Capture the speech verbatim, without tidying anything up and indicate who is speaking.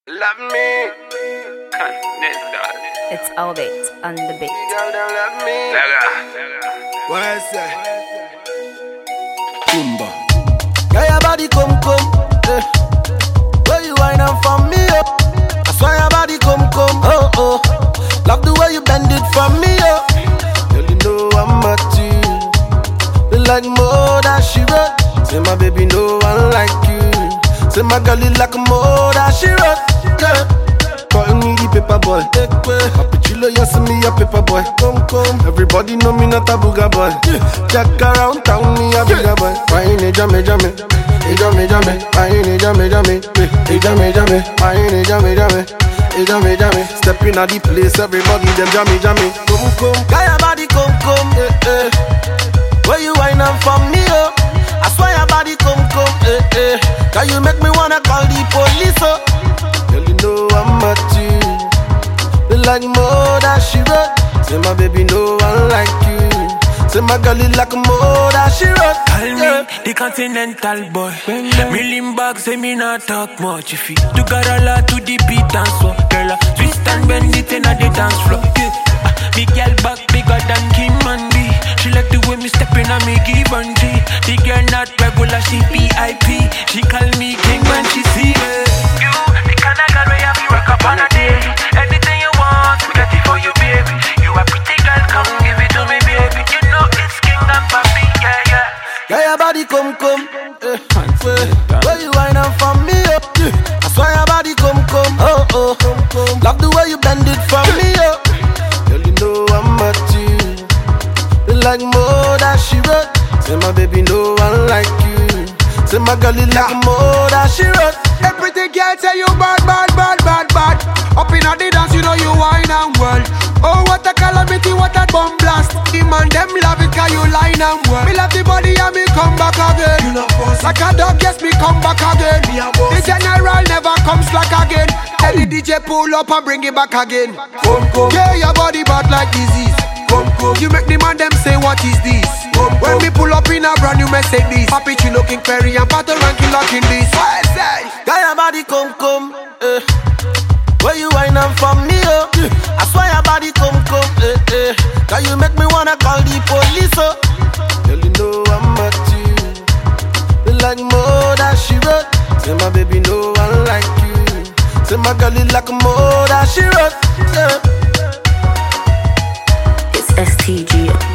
Speaker 1: Love me, continental.
Speaker 2: It's Albert on the beat.
Speaker 1: Girl, don't love me.
Speaker 3: What I say? Kumba. Girl, your body come come. Eh. Where you whine up for me, oh. I swear your body come come. Oh oh. Love the way you bend it for me, oh. Girl, you know I'm at you. You like more than she wrote. Say my baby, no one like you. Say my girl, you like more than she wrote. Yeah. Calling me the paper boy. Happy chilo, you see me a paper boy. Come, come. Everybody know me not a booger boy. Jack around town, me a bigger boy. Why ain't it jammy, jammy? Hey, jammy, jammy. Why ain't it jammy, jammy? Hey, jammy, jammy. Why ain't it jammy, jammy? Hey, jammy, jammy. Stepping at the place, everybody them jammy, jammy. Come, come. Guy, your body come, come. Eh, eh. Where you whine up for me, oh? I swear your body come, come. Eh, eh. Can you make me wanna call the police, oh? Girl, you know I'm at you. You like more than she wrote. Say my baby, no one like you. Say my girl, you like more than she wrote.
Speaker 4: Call
Speaker 3: Yeah.
Speaker 4: me the continental boy. Me lean back, say me not talk much. If you do got a lot to the beat and so, girl, I twist and bend it in the dance floor. Yeah. Ah, big girl back bigger than Kim and B. She like the way me step in and me give and G. The girl not regular, she V I P. She call me king when she see me. You, the kind of girl where you have to work up on a day. Anything you want, we got it for you, baby. You a pretty girl, come give it to me, baby. You know it's kingdom for me, yeah, yeah.
Speaker 3: Yeah, your body come, come. Eh. Where you whine up for me, oh. I swear your body come, come. Oh, oh. Come, come. Love the way you bend it for me, oh. Girl, you know I'm at you. You like more than she wrote. Say my baby, no one like you. Say my girl, you like more than she wrote.
Speaker 5: Everything girl say you bad, bad, bad, bad, bad. Up in the dance, you know you wine and well. Oh, what a calamity, what a bomb blast. The man them love it, cause you line and well. Me love the body and me come back again. You know, like a dog, yes, me come back again. The general never comes back again. Tell the D J pull up and bring it back again. Come, come. Yeah, your body bad like disease. Come, come. You make the man them say, what is this? Come, when come. Me pull up in a brand new Mercedes, Papi Chi looking fairy and battle ranking locking this. What I say?
Speaker 3: Got your body come, come. Eh. Where you whine up for me, oh. I swear your body come, come. Eh, eh. Can you make me wanna call the police, oh. Girl, you know I'm at you. You like more than she wrote. Say my baby, no one like you. Say my girl, you like more than she wrote. Yeah.
Speaker 2: It's S T G.